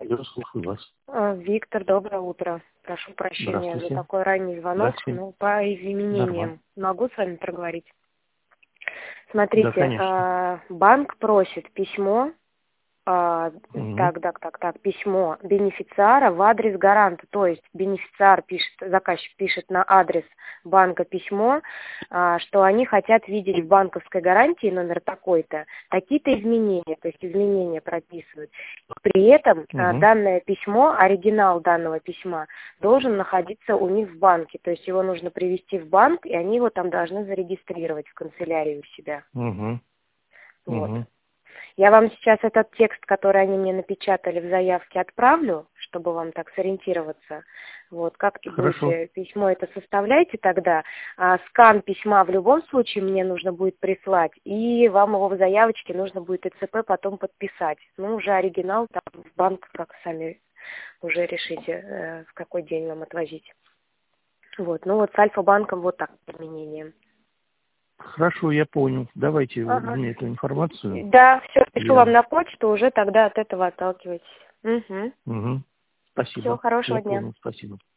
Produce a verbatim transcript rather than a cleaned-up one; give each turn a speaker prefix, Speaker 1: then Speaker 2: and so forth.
Speaker 1: Я слушаю вас.
Speaker 2: А, Виктор, доброе утро. Прошу прощения за
Speaker 1: Здравствуйте.
Speaker 2: такой ранний звонок.
Speaker 1: Здравствуйте.
Speaker 2: Ну, по
Speaker 1: Нормально.
Speaker 2: изменениям могу с вами проговорить?
Speaker 1: Да,
Speaker 2: Смотрите,
Speaker 1: конечно.
Speaker 2: а, банк просит письмо, а,
Speaker 1: Мгм.
Speaker 2: так, так, так, так, письмо бенефициара в адрес гаранта. То есть бенефициар пишет, заказчик пишет на адрес банка письмо, а, что они хотят видеть в банковской гарантии номер такой-то, такие-то изменения, то есть изменения прописывают. При этом а,
Speaker 1: Мгм.
Speaker 2: данное письмо, оригинал данного письма должен находиться у них в банке. То есть его нужно привести в банк, и они его там должны зарегистрировать в канцелярии у себя.
Speaker 1: Мгм.
Speaker 2: Вот.
Speaker 1: Мгм.
Speaker 2: Я вам сейчас этот текст, который они мне напечатали в заявке, отправлю, чтобы вам так сориентироваться. Вот, как и
Speaker 1: Хорошо.
Speaker 2: будете письмо это составляйте тогда. А скан письма в любом случае мне нужно будет прислать, и вам его в заявочке нужно будет ИЦП потом подписать. Ну, уже оригинал там в банк, как сами уже решите, э, в какой день вам отвозить. Вот, ну вот с Альфа-банком вот так изменения.
Speaker 1: Хорошо, я понял. Давайте вот
Speaker 2: Ага.
Speaker 1: мне эту информацию.
Speaker 2: Да, все, пишу вам
Speaker 1: Я...
Speaker 2: на почту, уже тогда от этого отталкивайтесь. Угу.
Speaker 1: Мгм.
Speaker 2: Всего
Speaker 1: Спасибо. Я
Speaker 2: хорошего дня.
Speaker 1: понял. Спасибо.